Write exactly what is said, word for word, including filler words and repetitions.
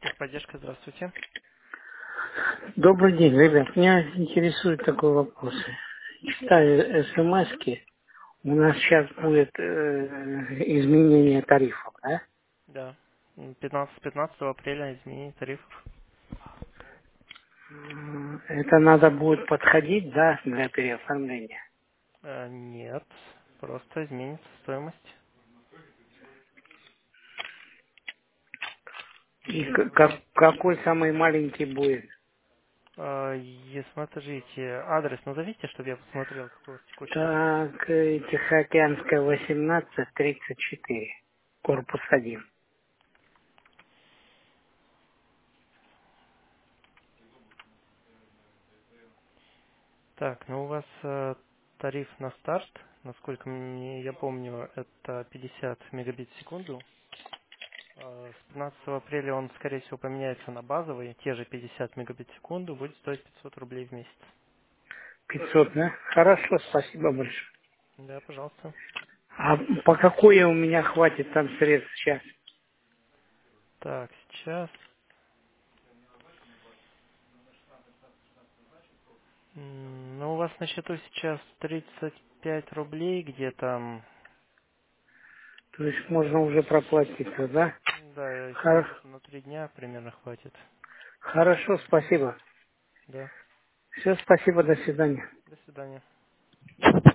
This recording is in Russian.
Техподдержка, здравствуйте. Добрый день, ребят. Меня интересует такой вопрос. Читаю смс-ки. У нас сейчас будет э, изменение тарифов, да? Да. М, пятнадцатого пятнадцатого апреля изменение тарифов. М, Это надо будет подходить, да, для переоформления. Э, нет, просто изменится стоимость. И к- как- какой самый маленький будет? Э, и смотрите, адрес назовите, чтобы я посмотрел, какой у вас текущий. Так, э, Тихоокеанская, восемнадцать тридцать четыре, корпус один. Так, ну у вас э, тариф на старт, насколько мне, я помню, это пятьдесят мегабит в секунду. Э, С пятнадцатого апреля он, скорее всего, поменяется на базовый, те же пятьдесят мегабит в секунду, будет стоить пятьсот рублей в месяц. пятьсот, да? Хорошо, спасибо большое. Да, пожалуйста. А по какой у меня хватит там средств сейчас? Так, сейчас. М, Ну, у вас на счету сейчас тридцать пять рублей где-то. То есть можно уже проплатиться, да? Да, сейчас Хор- где-то на три дня примерно хватит. Хорошо, спасибо. Да. Все, спасибо, до свидания. До свидания.